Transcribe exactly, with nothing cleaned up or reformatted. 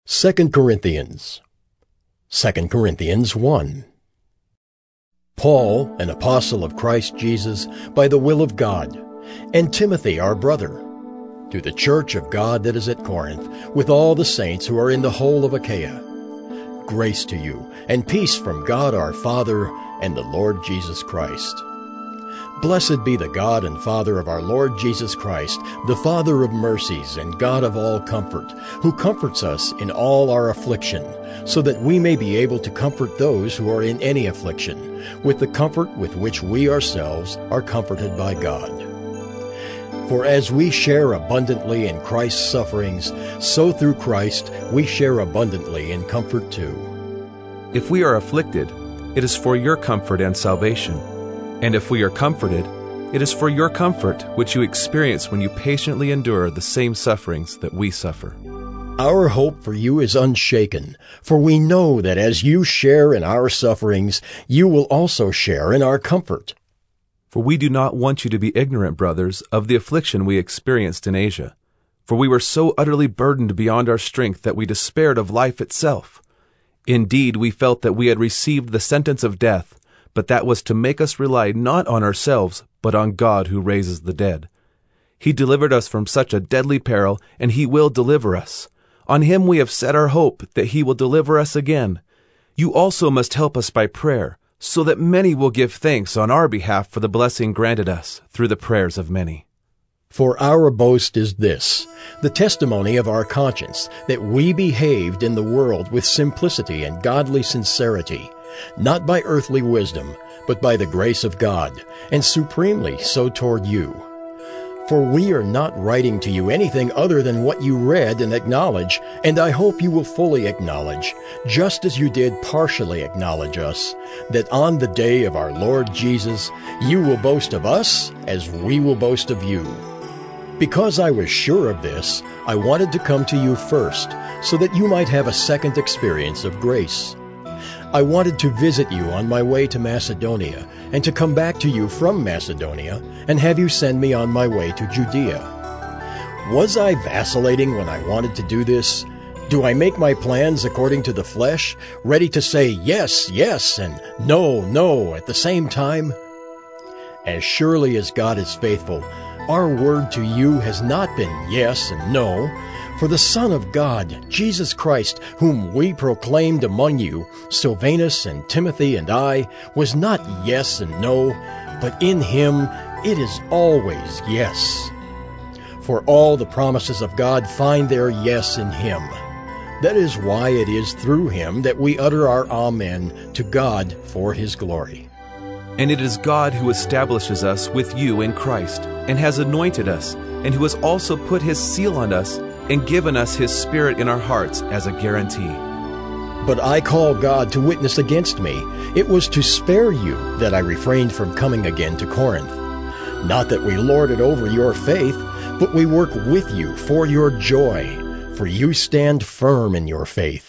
Second Corinthians. Second Corinthians one. Paul, an apostle of Christ Jesus, by the will of God, and Timothy our brother, to the church of God that is at Corinth, with all the saints who are in the whole of Achaia. Grace to you, and peace from God our Father and the Lord Jesus Christ. Blessed be the God and Father of our Lord Jesus Christ, the Father of mercies and God of all comfort, who comforts us in all our affliction, so that we may be able to comfort those who are in any affliction, with the comfort with which we ourselves are comforted by God. For as we share abundantly in Christ's sufferings, so through Christ we share abundantly in comfort too. If we are afflicted, it is for your comfort and salvation. And if we are comforted, it is for your comfort which you experience when you patiently endure the same sufferings that we suffer. Our hope for you is unshaken, for we know that as you share in our sufferings, you will also share in our comfort. For we do not want you to be ignorant, brothers, of the affliction we experienced in Asia. For we were so utterly burdened beyond our strength that we despaired of life itself. Indeed, we felt that we had received the sentence of death, but that was to make us rely not on ourselves, but on God who raises the dead. He delivered us from such a deadly peril, and He will deliver us. On Him we have set our hope that He will deliver us again. You also must help us by prayer, so that many will give thanks on our behalf for the blessing granted us through the prayers of many. For our boast is this, the testimony of our conscience, that we behaved in the world with simplicity and godly sincerity, not by earthly wisdom, but by the grace of God, and supremely so toward you. For we are not writing to you anything other than what you read and acknowledge, and I hope you will fully acknowledge, just as you did partially acknowledge us, that on the day of our Lord Jesus you will boast of us as we will boast of you. Because I was sure of this, I wanted to come to you first, so that you might have a second experience of grace. I wanted to visit you on my way to Macedonia, and to come back to you from Macedonia, and have you send me on my way to Judea. Was I vacillating when I wanted to do this? Do I make my plans according to the flesh, ready to say yes, yes, and no, no at the same time? As surely as God is faithful, our word to you has not been yes and no, for the Son of God, Jesus Christ, whom we proclaimed among you, Silvanus and Timothy and I, was not yes and no, but in Him it is always yes. For all the promises of God find their yes in Him. That is why it is through Him that we utter our Amen to God for His glory. And it is God who establishes us with you in Christ, and has anointed us, and who has also put His seal on us, and given us His Spirit in our hearts as a guarantee. But I call God to witness against me. It was to spare you that I refrained from coming again to Corinth. Not that we lord it over your faith, but we work with you for your joy, for you stand firm in your faith.